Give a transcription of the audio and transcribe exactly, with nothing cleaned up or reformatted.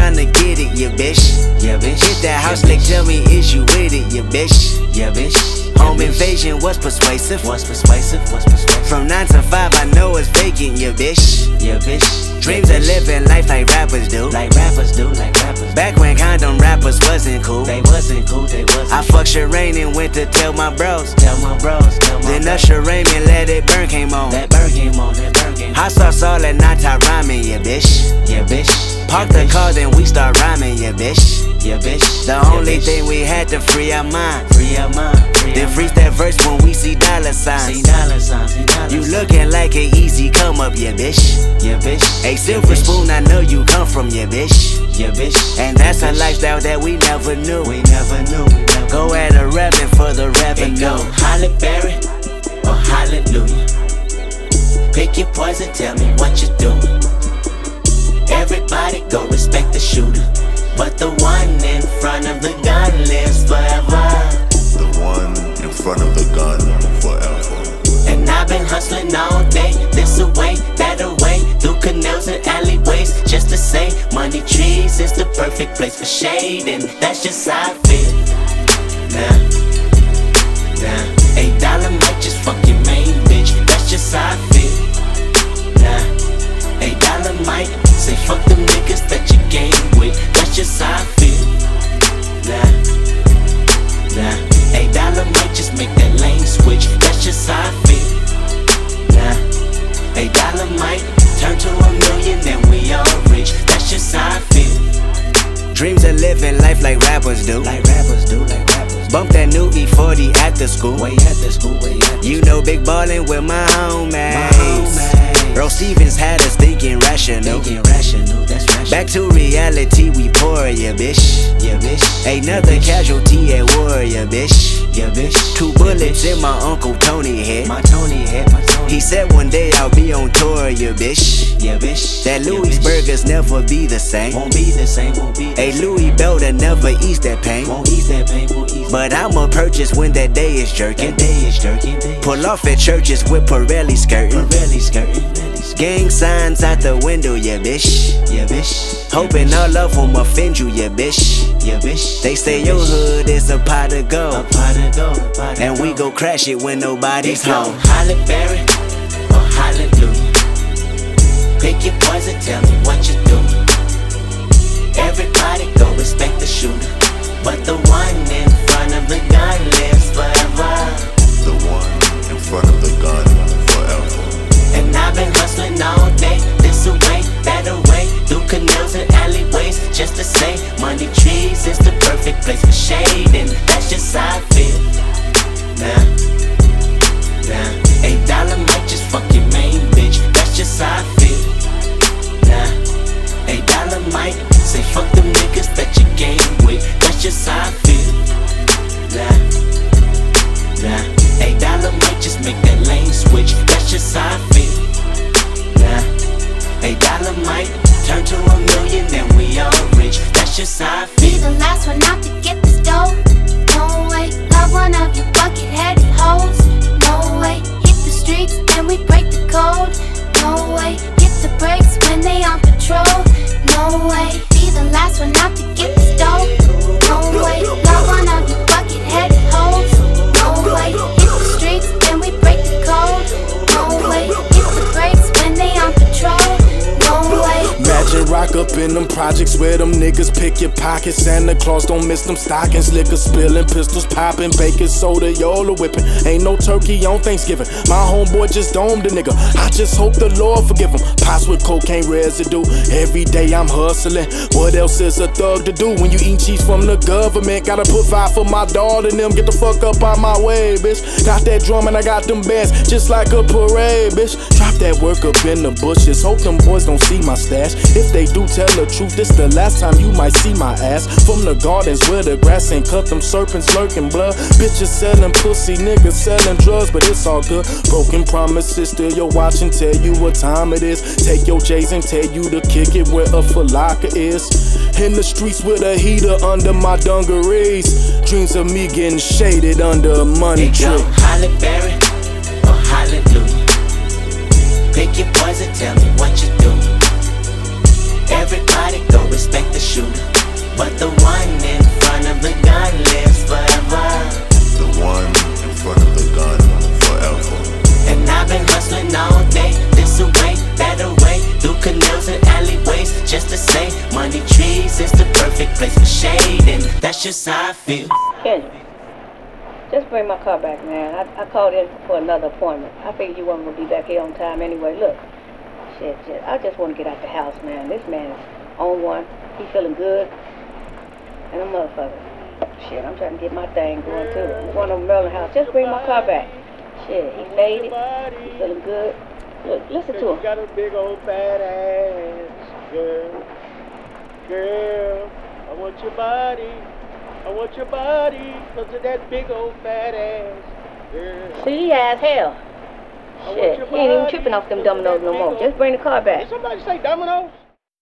tryna get it, yeah, bitch. Yeah, bitch. Hit that house, yeah, like, tell me, is you with it, yeah, bitch. Yeah, bitch. Home invasion was persuasive. What's persuasive? What's persuasive? From nine to five, I know it's vacant, yeah, bitch. Yeah, bitch. Dreams yeah, of living life like rappers do. Like rappers do, like rappers. Back when condom rappers wasn't cool. They wasn't cool, they wasn't. I fucked Shireen and went to tell my bros. Tell my bros, tell my Then bros. Usher Raymond Let It Burn came on. That burn came on, that burn came on. Hot sauce all at night, I rhyming, yeah, bitch. Yeah, bitch. Park yeah, the bitch. car, then we start rhyming, yeah, bitch. Yeah, bitch. The yeah, only bitch. thing we had to free our mind. Free our mind. Free Then our freeze mind. that verse when we see dollar signs. See dollar signs, see dollar You signs. looking like an easy come up, yeah, bitch. Yeah, bitch. A silver yeah, spoon, I know you come from, yeah, bitch. Yeah, bitch. And that's yeah, a bitch. lifestyle that we never knew. We never knew. We never Go knew. at a revenue for the It revenue. go Halle Berry or hallelujah. Pick your poison, tell me what you doing. Everybody go respect the shooter, but the one in front of the gun lives forever. The one in front of the gun forever. And I've been hustling all day, this away, that away, through canals and alleyways, just to say money trees is the perfect place for shade, and that's just how I feel. Nah, nah, eight dollar might just fuck your main bitch, that's just how I feel. Nah, eight dollar might say fuck them niggas that you game with, that's just how I feel. Nah, nah, eight dollar might just make that lane switch, that's just how I feel. Nah, eight dollar might turn to a million and we all rich, that's just how I feel. Dreams of living life like rappers do. Like rappers do, like rappers. Bump that new E forty at the school. Way at the school, way at the You know big ballin' with my homies. My homies. Earl Stevens had us thinking rational. Thinking rational, that's rational. Back to reality, we pour, yeah, bitch. Yeah, bitch. Another yeah, bitch. casualty at war, yeah, bitch. Yeah, bitch. Two yeah, bullets bitch. in my Uncle Tony head. My Tony head, my Tony. He said one day I'll be on tour, yeah, bitch. Yeah, bitch. That yeah, Louis bitch. burgers never be the same. Won't be the same, won't be the A same. Louis belt that never ease that pain. Won't ease that pain, won't ease But that I'ma purchase when that day is jerking. That day is jerking, day is Pull off at churches with Pirelli skirting. Pirelli skirting, Pirelli skirting. Gang signs out the window, yeah, bitch. Yeah, bitch. Hoping yeah, all of them offend you, yeah, bitch. Yeah, bitch. They say yeah, your bitch. hood is a pot of A gold. pot of gold, a pot of And we gold. go crash it when nobody's It go home. Halle Berry or hallelujah. Pick your poison, tell me what you doing. Everybody go respect the shooter, but the one in front of the gun lives forever. The one in front of the gun forever. And I've been hustling all day, this away, that away, through canals and alleyways, just to say money trees is the perfect place for shade, and that's just how I feel. Nah, nah, eight dollar might just fuck your main bitch, that's just how I feel. Nah, eight dollar might say fuck them niggas that you game with, that's just how I feel. Nah, nah, eight dollar might just make that lane switch, that's just how I feel. Nah, eight dollar might turn to a million and we all rich, that's just how I Be feel. the last one out to get this dough. No way, love one of you bucket-headed hoes. No way, hit the streets and we break the code. No way, hit the brakes when they on patrol. No way, be the last one out to get this dough. No way, love one of you bucket-headed hoes. No way, hit the streets and we break the code. No way, hit the brakes when they on patrol. No way. Imagine rock up in them projects where them niggas pick your pockets. Santa Claus don't miss them stockings. Liquor spilling, pistols popping, baking soda, Yola whipping. Ain't no turkey on Thanksgiving. My homeboy just domed a nigga. I just hope the Lord forgive him. Pots with cocaine residue. Every day I'm hustling. What else is a thug to do when you eat cheese from the government? Gotta put five for my daughter and them. Get the fuck up out my way, bitch. Got that drum and I got them bands just like a parade, bitch. Drop that work up in the bushes. Hope them boys don't see my stash. If they do tell the truth, this the last time you might see my ass. From the gardens where the grass ain't cut, them serpents lurking blood. Bitches selling pussy, niggas selling drugs, but it's all good. Broken promises, still your watch and tell you what time it is. Take your J's and tell you to kick it where a falaka is. In the streets with a heater under my dungarees. Dreams of me getting shaded under a money It tree. go Halle Berry or hallelujah. Pick your poison, tell me what you doing. Everybody go respect the shooter, but the one in front of the gun lives forever. The one in front of the gun forever. And I've been hustling all day, this away, that away, through canals and alleyways, just to say, money trees is the perfect place for shade, and that's just how I feel. Kendrick, just bring my car back, man. I, I called in for another appointment. I figured you weren't gonna be back here on time anyway. Look, shit, shit. I just want to get out the house, man. This man is on one. He feeling good, and a motherfucker. Shit, I'm trying to get my thing going too. I'm going to Merlin house. Just bring my car back. Shit, he made it. He feeling good. Look, listen to him. You got a big old fat ass, girl. Girl, I want your body. I want your body. Look at that big old fat ass, girl. See, he as hell. I want Shit, your he ain't even body. tripping off them Look at dominoes that no big more. old- Just bring the car back. Did somebody say dominoes?